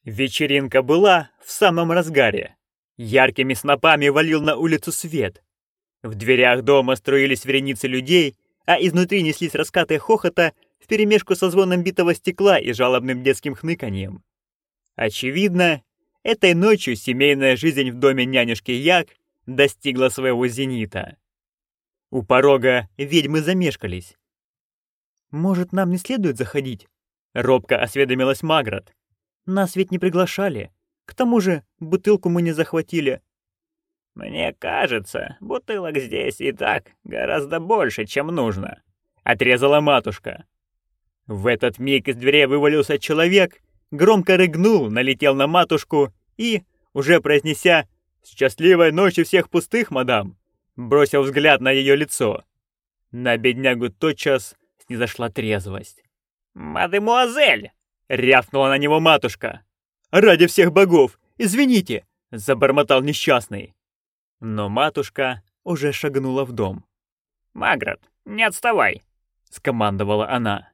Вечеринка была в самом разгаре. Яркими снопами валил на улицу свет. В дверях дома струились вереницы людей, а изнутри неслись раскаты хохота вперемешку со звоном битого стекла и жалобным детским хныканьем. Очевидно, этой ночью семейная жизнь в доме нянюшки Як достигла своего зенита. У порога ведьмы замешкались. «Может, нам не следует заходить?» — робко осведомилась Маград. «Нас ведь не приглашали. К тому же бутылку мы не захватили». «Мне кажется, бутылок здесь и так гораздо больше, чем нужно», — отрезала матушка. В этот миг из дверей вывалился человек, громко рыгнул, налетел на матушку и, уже произнеся «Счастливой ночи всех пустых, мадам!», бросил взгляд на ее лицо. На беднягу тотчас снизошла трезвость. «Мадемуазель!» — рявкнула на него матушка. «Ради всех богов! Извините!» — забормотал несчастный. Но матушка уже шагнула в дом. «Маград, не отставай!» — скомандовала она.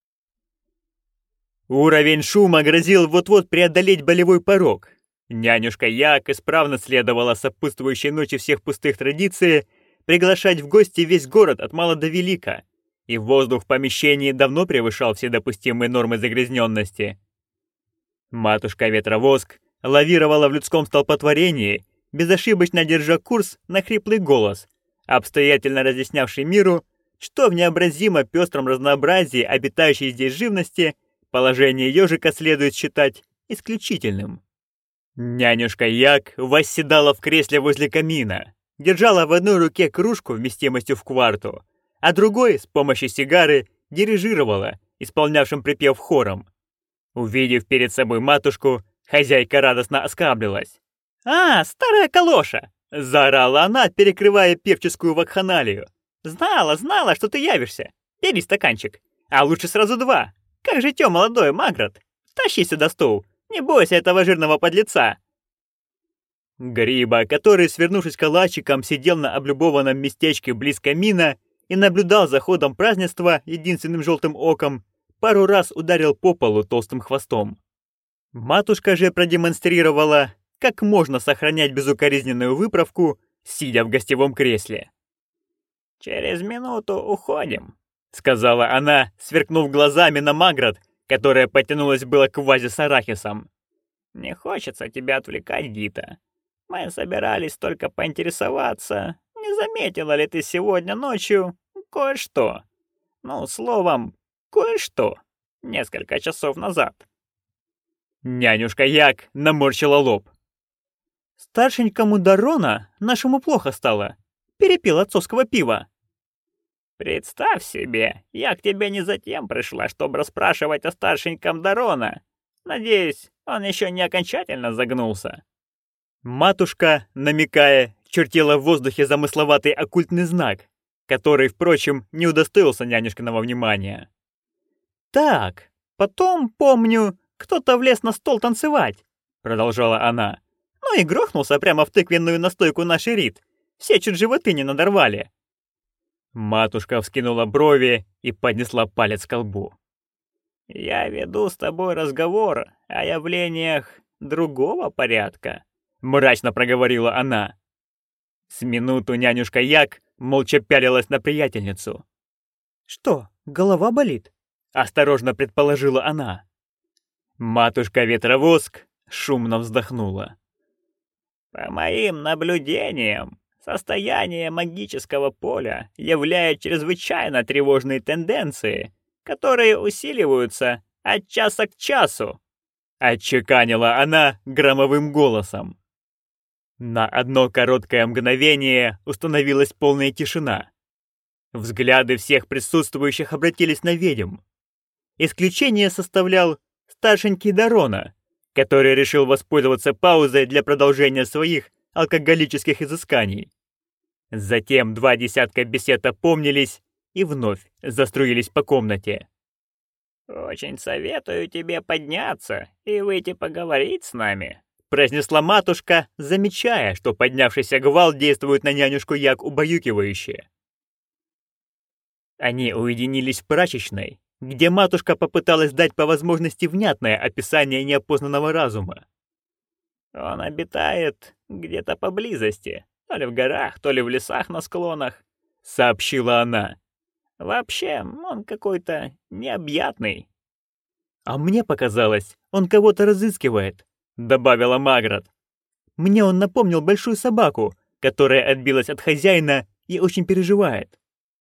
Уровень шума грозил вот-вот преодолеть болевой порог. Нянюшка Як исправно следовала сопутствующей ночи всех пустых традиции приглашать в гости весь город от мала до велика, и воздух в помещении давно превышал все допустимые нормы загрязненности. Матушка-ветровоск лавировала в людском столпотворении, безошибочно держа курс на хриплый голос, обстоятельно разъяснявший миру, что в необразимо пестром разнообразии обитающей здесь живности положение ежика следует считать исключительным. Нянюшка Як восседала в кресле возле камина, держала в одной руке кружку вместимостью в кварту, а другой с помощью сигары дирижировала, исполнявшим припев хором. Увидев перед собой матушку, хозяйка радостно оскаблилась. «А, старая калоша!» — заорала она, перекрывая певческую вакханалию. «Знала, что ты явишься. Бери стаканчик, а лучше сразу два. Как житьё молодое, Маград? Тащи сюда стул, не бойся этого жирного подлеца!» Гриба, который, свернувшись калачиком, сидел на облюбованном местечке близ камина и наблюдал за ходом празднества единственным желтым оком, пару раз ударил по полу толстым хвостом. Матушка же продемонстрировала, как можно сохранять безукоризненную выправку, сидя в гостевом кресле. «Через минуту уходим», — сказала она, сверкнув глазами на Маград, которая потянулась было к вазе с арахисом. «Не хочется тебя отвлекать, Гита. Мы собирались только поинтересоваться, не заметила ли ты сегодня ночью кое-что. Ну, словом, кое-что. Несколько часов назад». Нянюшка Як наморщила лоб. «Старшенькому Дарона нашему плохо стало. Перепил отцовского пива». «Представь себе, я к тебе не затем пришла, чтобы расспрашивать о старшеньком Дарона. Надеюсь, он еще не окончательно загнулся». Матушка, намекая, чертила в воздухе замысловатый оккультный знак, который, впрочем, не удостоился нянюшкиного внимания. «Так, потом, помню, кто-то влез на стол танцевать», — продолжала она. «Ну и грохнулся прямо в тыквенную настойку нашей Рит. Все чуть животы не надорвали». Матушка вскинула брови и поднесла палец к лбу. «Я веду с тобой разговор о явлениях другого порядка», — мрачно проговорила она. С минуту нянюшка Як молча пялилась на приятельницу. «Что, голова болит?» — осторожно предположила она. Матушка-ветровоск шумно вздохнула. «По моим наблюдениям, состояние магического поля являет чрезвычайно тревожные тенденции, которые усиливаются от часа к часу», — отчеканила она громовым голосом. На одно короткое мгновение установилась полная тишина. Взгляды всех присутствующих обратились на ведьм. Исключение составлял старшенький Дарона, который решил воспользоваться паузой для продолжения своих алкоголических изысканий. Затем 2 десятка бесед опомнились и вновь заструились по комнате. «Очень советую тебе подняться и выйти поговорить с нами», — произнесла матушка, замечая, что поднявшийся гвалт действует на нянюшку Як убаюкивающе. Они уединились в прачечной, где матушка попыталась дать по возможности внятное описание неопознанного разума. Он обитает где-то поблизости, то ли в горах, то ли в лесах на склонах, сообщила она. Вообще, он какой-то необъятный. А мне показалось, он кого-то разыскивает, добавила Маград. Мне он напомнил большую собаку, которая отбилась от хозяина и очень переживает.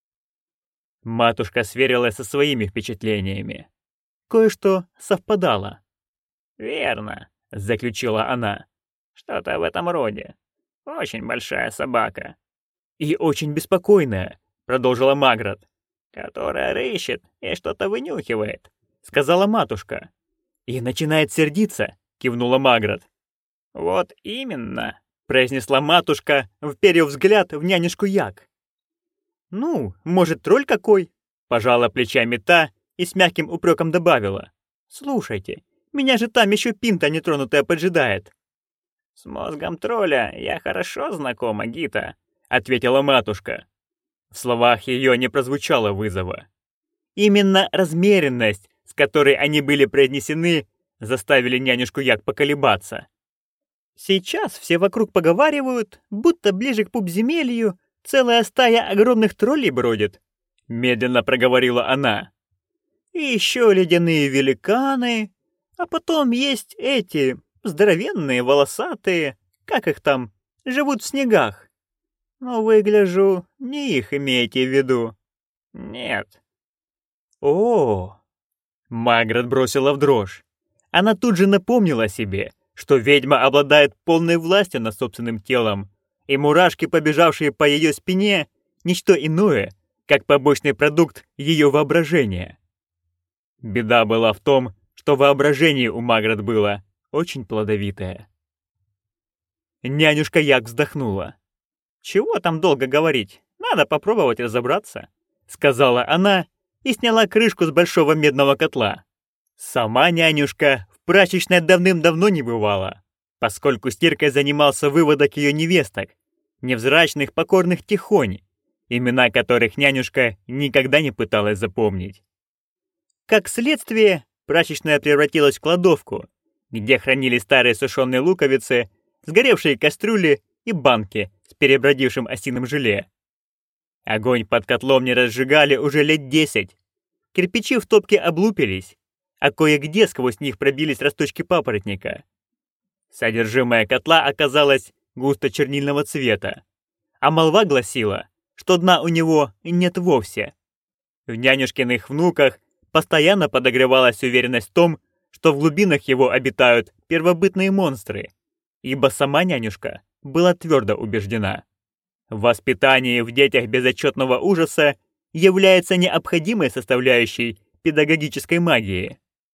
Матушка сверилась со своими впечатлениями. Кое-что совпадало. «Верно», — заключила она. «Что-то в этом роде. Очень большая собака». «И очень беспокойная», — продолжила Маград. «Которая рыщет и что-то вынюхивает», — сказала матушка. «И начинает сердиться», — кивнула Маград. «Вот именно», — произнесла матушка, вперев взгляд в нянюшку Як. «Ну, может, тролль какой?» — пожала плечами та и с мягким упреком добавила. «Слушайте, меня же там еще пинта нетронутая поджидает». «С мозгом тролля я хорошо знакома, Гита», — ответила матушка. В словах ее не прозвучало вызова. Именно размеренность, с которой они были произнесены, заставили нянюшку Як поколебаться. «Сейчас все вокруг поговаривают, будто ближе к пупземелью целая стая огромных троллей бродит», — медленно проговорила она. «И еще ледяные великаны, а потом есть эти, здоровенные, волосатые, как их там, живут в снегах. Но вы, гляжу, не их имеете в виду». «Нет». «О!» Маград бросила в дрожь. Она тут же напомнила себе, что ведьма обладает полной властью над собственным телом, и мурашки, побежавшие по ее спине, ничто иное, как побочный продукт ее воображения. Беда была в том, что воображение у Маград было очень плодовитое. Нянюшка Як вздохнула. «Чего там долго говорить? Надо попробовать разобраться», — сказала она и сняла крышку с большого медного котла. Сама нянюшка в прачечной давным-давно не бывала, поскольку стиркой занимался выводок ее невесток, невзрачных покорных тихонь, имена которых нянюшка никогда не пыталась запомнить. Как следствие, прачечная превратилась в кладовку, где хранились старые сушеные луковицы, сгоревшие кастрюли и банки с перебродившим осиным желе. Огонь под котлом не разжигали уже лет 10. Кирпичи в топке облупились, а кое-где сквозь них пробились росточки папоротника. Содержимое котла оказалось густо-чернильного цвета, а молва гласила, что дна у него нет вовсе. В нянюшкиных внуках постоянно подогревалась уверенность в том, что в глубинах его обитают первобытные монстры, ибо сама нянюшка была твердо убеждена. Воспитание в детях безотчетного ужаса является необходимой составляющей педагогической магии.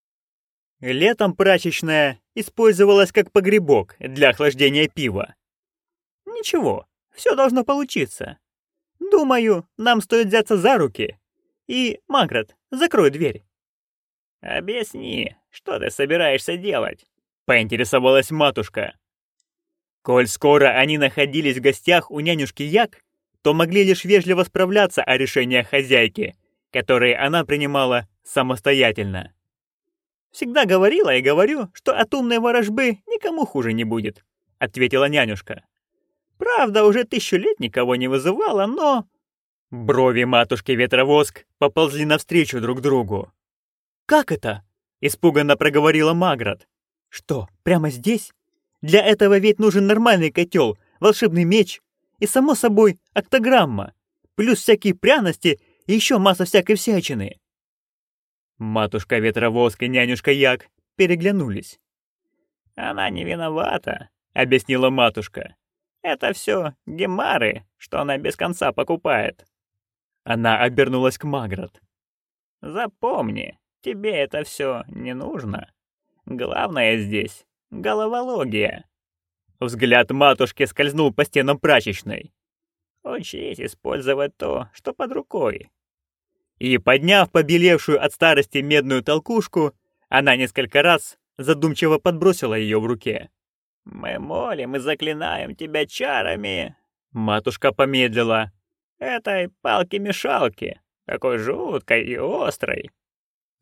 Летом прачечная использовалась как погребок для охлаждения пива. Ничего, все должно получиться. Думаю, нам стоит взяться за руки. И, Маград, закрой дверь. «Объясни, что ты собираешься делать?» — поинтересовалась матушка. Коль скоро они находились в гостях у нянюшки Як, то могли лишь вежливо справляться о решениях хозяйки, которые она принимала самостоятельно. «Всегда говорила и говорю, что от умной ворожбы никому хуже не будет», — ответила нянюшка. «Правда, уже 1000 лет никого не вызывала, но...» Брови матушки Ветровоск поползли навстречу друг другу. «Как это?» — испуганно проговорила Маград. «Что, прямо здесь? Для этого ведь нужен нормальный котел, волшебный меч и, само собой, октограмма, плюс всякие пряности и еще масса всякой всячины». Матушка Ветровоск и нянюшка Як переглянулись. «Она не виновата», — объяснила матушка. «Это все гемары, что она без конца покупает». Она обернулась к Маград. «Запомни, тебе это все не нужно. Главное здесь — головология». Взгляд матушки скользнул по стенам прачечной. «Учись использовать то, что под рукой». И, подняв побелевшую от старости медную толкушку, она несколько раз задумчиво подбросила ее в руке. «Мы молим и заклинаем тебя чарами». Матушка помедлила. «Этой палки-мешалки, такой жуткой и острой».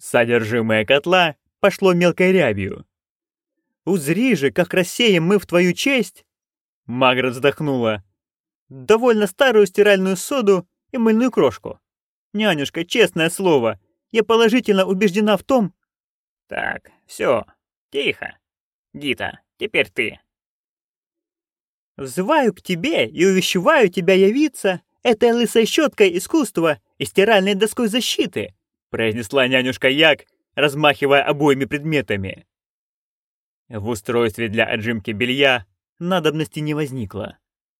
Содержимое котла пошло мелкой рябью. «Узри же, как рассеем мы в твою честь!» Маград вздохнула. «Довольно старую стиральную соду и мыльную крошку. Нянюшка, честное слово, я положительно убеждена в том...» «Так, все, тихо. Гита, теперь ты». «Взываю к тебе и увещеваю тебя явиться этой лысой щеткой искусства и стиральной доской защиты», произнесла нянюшка Як, размахивая обоими предметами. В устройстве для отжимки белья надобности не возникло.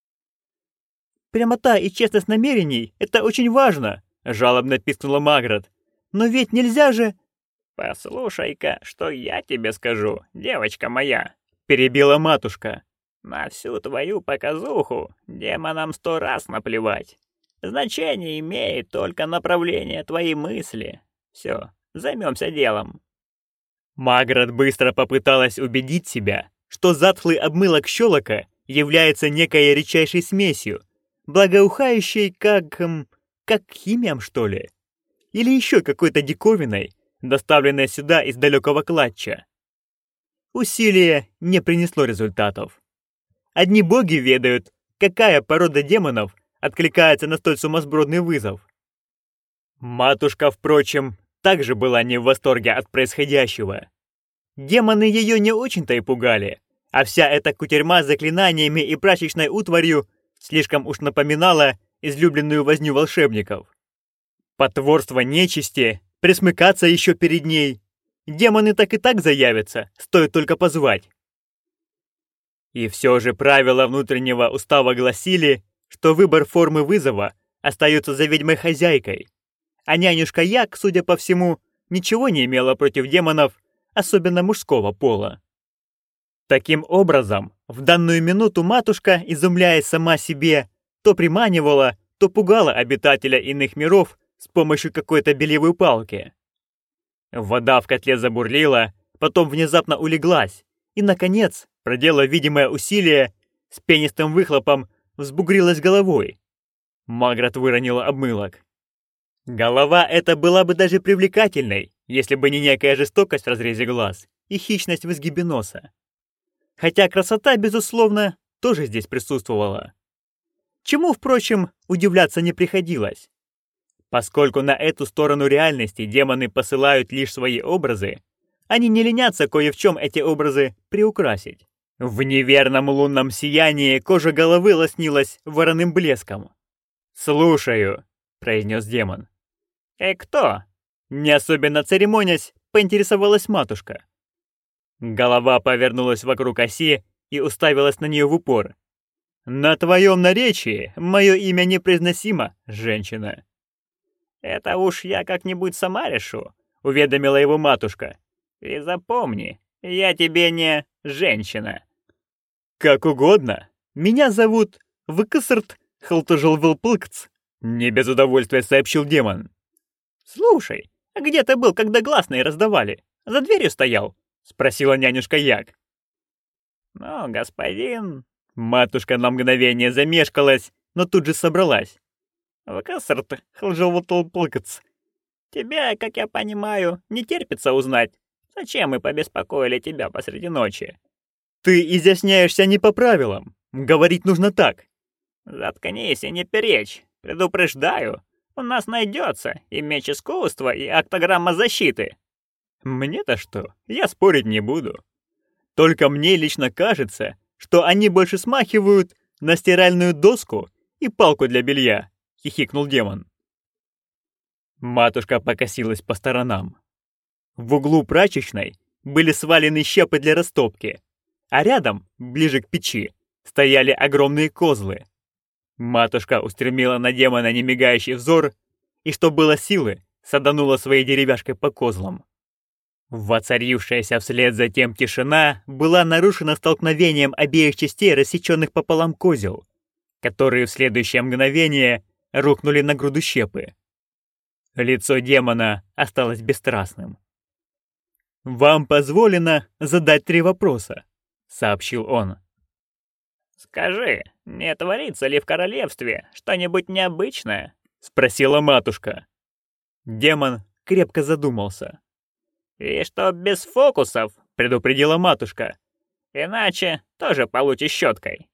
«Прямота и честность намерений — это очень важно», — жалобно пискнула Маград. «Но ведь нельзя же...» «Послушай-ка, что я тебе скажу, девочка моя», — перебила матушка. «На всю твою показуху демонам 100 раз наплевать. Значение имеет только направление твоей мысли. Все, займемся делом». Маград быстро попыталась убедить себя, что затхлый обмылок щелока является некой редчайшей смесью, благоухающей как химиям, что ли? Или еще какой-то диковиной, доставленной сюда из далекого клатча. Усилие не принесло результатов. Одни боги ведают, какая порода демонов откликается на столь сумасбродный вызов. Матушка, впрочем, также была не в восторге от происходящего. Демоны ее не очень-то и пугали, а вся эта кутерьма с заклинаниями и прачечной утварью слишком уж напоминала излюбленную возню волшебников. Потворство нечисти, присмыкаться еще перед ней. Демоны так и так заявятся, стоит только позвать. И все же правила внутреннего устава гласили, что выбор формы вызова остается за ведьмой-хозяйкой. А нянюшка Як, судя по всему, ничего не имела против демонов, особенно мужского пола. Таким образом, в данную минуту матушка, изумляясь сама себе, то приманивала, то пугала обитателя иных миров с помощью какой-то бельевой палки. Вода в котле забурлила, потом внезапно улеглась, и, наконец, проделав видимое усилие, с пенистым выхлопом взбугрилась головой. Маград выронила обмылок. Голова эта была бы даже привлекательной, если бы не некая жестокость в разрезе глаз и хищность в изгибе носа. Хотя красота, безусловно, тоже здесь присутствовала. Чему, впрочем, удивляться не приходилось. Поскольку на эту сторону реальности демоны посылают лишь свои образы, они не ленятся кое в чем эти образы приукрасить. В неверном лунном сиянии кожа головы лоснилась вороным блеском. «Слушаю», — произнес демон. Кто?» Не особенно церемонясь, поинтересовалась матушка. Голова повернулась вокруг оси и уставилась на нее в упор. «На твоем наречии мое имя непроизносимо, женщина». «Это уж я как-нибудь сама решу», — уведомила его матушка. «И запомни, я тебе не женщина». «Как угодно. Меня зовут Выксрт Халтужелвылпылкц», — не без удовольствия сообщил демон. «Слушай, а где ты был, когда гласные раздавали? За дверью стоял?» — спросила нянюшка Як. «Ну, господин...» Матушка на мгновение замешкалась, но тут же собралась. «Выксрт Халтужелвылпылкц, тебя, как я понимаю, не терпится узнать, зачем мы побеспокоили тебя посреди ночи?» «Ты изъясняешься не по правилам. Говорить нужно так». «Заткнись и не перечь. Предупреждаю, у нас найдется и меч искусства, и октограмма защиты». «Мне-то что? Я спорить не буду. Только мне лично кажется, что они больше смахивают на стиральную доску и палку для белья», — хихикнул демон. Матушка покосилась по сторонам. В углу прачечной были свалены щепы для растопки, а рядом, ближе к печи, стояли огромные козлы. Матушка устремила на демона немигающий взор и, что было силы, саданула своей деревяшкой по козлам. Воцарившаяся вслед за тем тишина была нарушена столкновением обеих частей рассеченных пополам козел, которые в следующее мгновение рухнули на груду щепы. Лицо демона осталось бесстрастным. «Вам позволено задать 3 вопроса», — сообщил он. «Скажи, не творится ли в королевстве что-нибудь необычное?» — спросила матушка. Демон крепко задумался. И чтоб без фокусов, предупредила матушка. Иначе тоже получишь щеткой.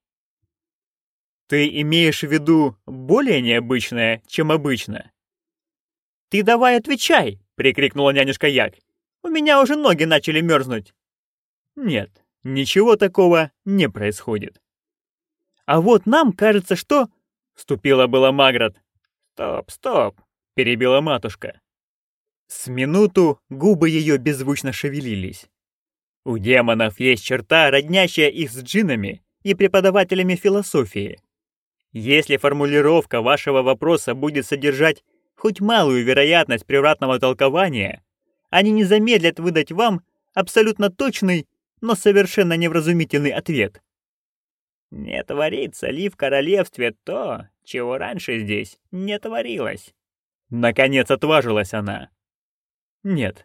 Ты имеешь в виду более необычное, чем обычно? Ты давай отвечай, прикрикнула нянюшка Як. У меня уже ноги начали мерзнуть. Нет, ничего такого не происходит. А вот нам кажется, что... Вступила была Маград. Стоп, перебила матушка. С минуту губы ее беззвучно шевелились. У демонов есть черта, роднящая их с джиннами и преподавателями философии. Если формулировка вашего вопроса будет содержать хоть малую вероятность превратного толкования, они не замедлят выдать вам абсолютно точный, но совершенно невразумительный ответ. Не творится ли в королевстве то, чего раньше здесь не творилось? Наконец отважилась она. Нет.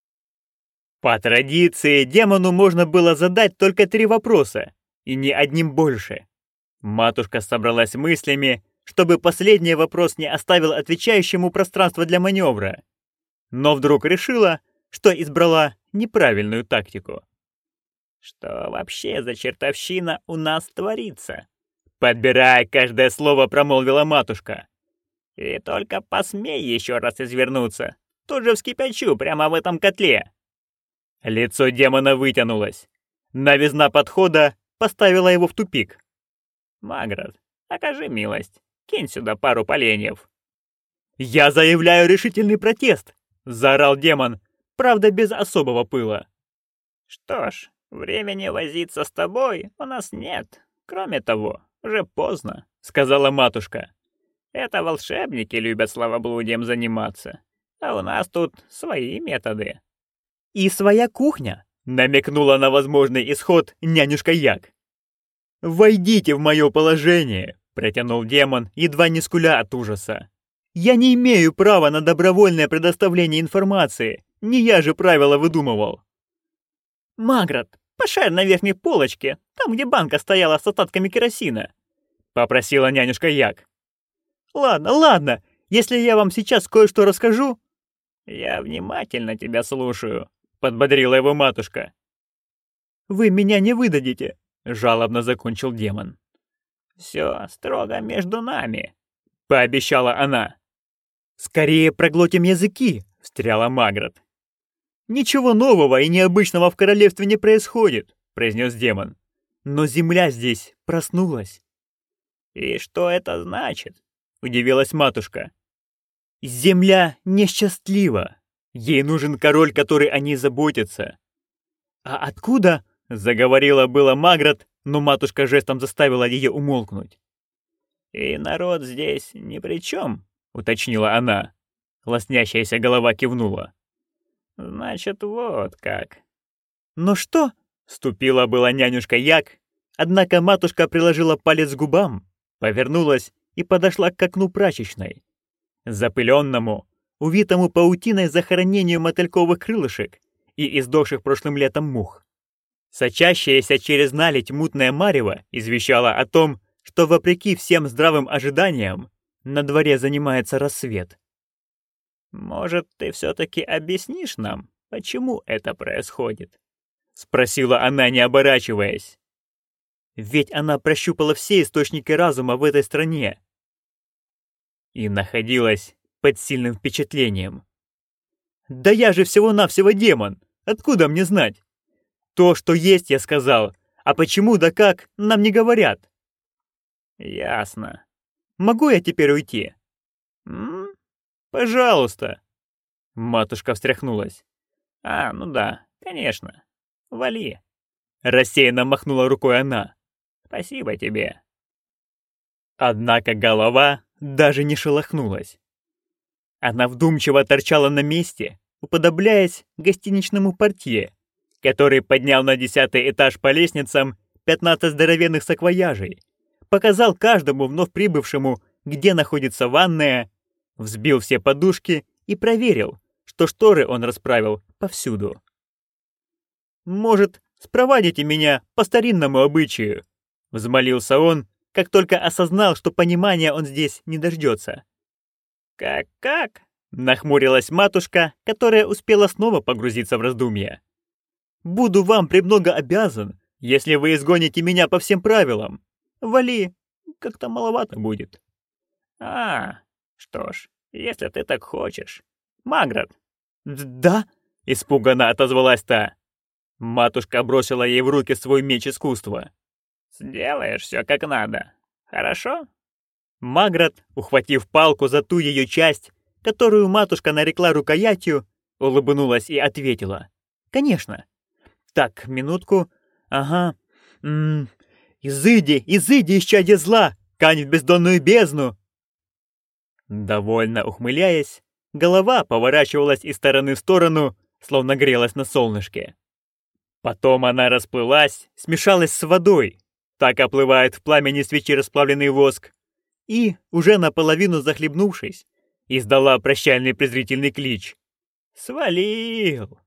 По традиции демону можно было задать только 3 вопроса, и ни одним больше. Матушка собралась мыслями, чтобы последний вопрос не оставил отвечающему пространство для маневра. Но вдруг решила, что избрала неправильную тактику. Что вообще за чертовщина у нас творится? Подбирая каждое слово, промолвила матушка. И только посмей еще раз извернуться, тут же вскипячу прямо в этом котле. Лицо демона вытянулось. Новизна подхода поставила его в тупик. Маград, окажи милость, кинь сюда пару поленьев. «Я заявляю решительный протест!» — заорал демон, правда без особого пыла. Что ж, времени возиться с тобой у нас нет. Кроме того, уже поздно, сказала матушка. Это волшебники любят словоблудием заниматься, а у нас тут свои методы. И своя кухня, намекнула на возможный исход нянюшка Як. «Войдите в мое положение», — протянул демон, едва не скуля от ужаса. «Я не имею права на добровольное предоставление информации, не я же правила выдумывал». «Маград, пошарь на верхней полочке, там, где банка стояла с остатками керосина», — попросила нянюшка Як. «Ладно, если я вам сейчас кое-что расскажу...» «Я внимательно тебя слушаю», — подбодрила его матушка. «Вы меня не выдадите», — жалобно закончил демон. «Все строго между нами», — пообещала она. «Скорее проглотим языки», — встряла Маград. «Ничего нового и необычного в королевстве не происходит», — произнес демон. «Но земля здесь проснулась». «И что это значит?» — удивилась матушка. «Земля несчастлива. Ей нужен король, который о ней заботится». «А откуда?» — заговорила была Маград, но матушка жестом заставила ее умолкнуть. «И народ здесь ни при чем», — уточнила она. Лоснящаяся голова кивнула. «Значит, вот как». «Но что?» — вступила была нянюшка Як, однако матушка приложила палец к губам, повернулась и подошла к окну прачечной. Запыленному, увитому паутиной захоронению мотыльковых крылышек и издохших прошлым летом мух. Сочащаяся через наледь мутное марево извещала о том, что, вопреки всем здравым ожиданиям, на дворе занимается рассвет. «Может, ты все-таки объяснишь нам, почему это происходит?» — спросила она, не оборачиваясь. Ведь она прощупала все источники разума в этой стране и находилась под сильным впечатлением. «Да я же всего-навсего демон! Откуда мне знать? То, что есть, я сказал, а почему да как, нам не говорят». «Ясно. Могу я теперь уйти?» «Пожалуйста». Матушка встряхнулась. Ну да, конечно. Вали». Рассеянно махнула рукой она. «Спасибо тебе». Однако голова даже не шелохнулась. Она вдумчиво торчала на месте, уподобляясь гостиничному портье, который поднял на 10-й этаж по лестницам 15 здоровенных саквояжей, показал каждому вновь прибывшему, где находится ванная, взбил все подушки и проверил, что шторы он расправил повсюду. «Может, спровадите меня по старинному обычаю?» — взмолился он, как только осознал, что понимания он здесь не дождется. «Как?» — Нахмурилась матушка, которая успела снова погрузиться в раздумья. «Буду вам премного обязан, если вы изгоните меня по всем правилам. Вали, как-то маловато будет». Что ж, если ты так хочешь. Маград. «Да?» — испуганно отозвалась та. Матушка бросила ей в руки свой меч искусства. Сделаешь все как надо. Хорошо? Маград, ухватив палку за ту ее часть, которую матушка нарекла рукоятью, улыбнулась и ответила. «Конечно. Так, минутку. Ага. Изыди, исчадье зла! Кань в бездонную бездну!» Довольно ухмыляясь, голова поворачивалась из стороны в сторону, словно грелась на солнышке. Потом она расплылась, смешалась с водой, так оплывает в пламени свечи расплавленный воск, и, уже наполовину захлебнувшись, издала прощальный презрительный клич. «Свалил!»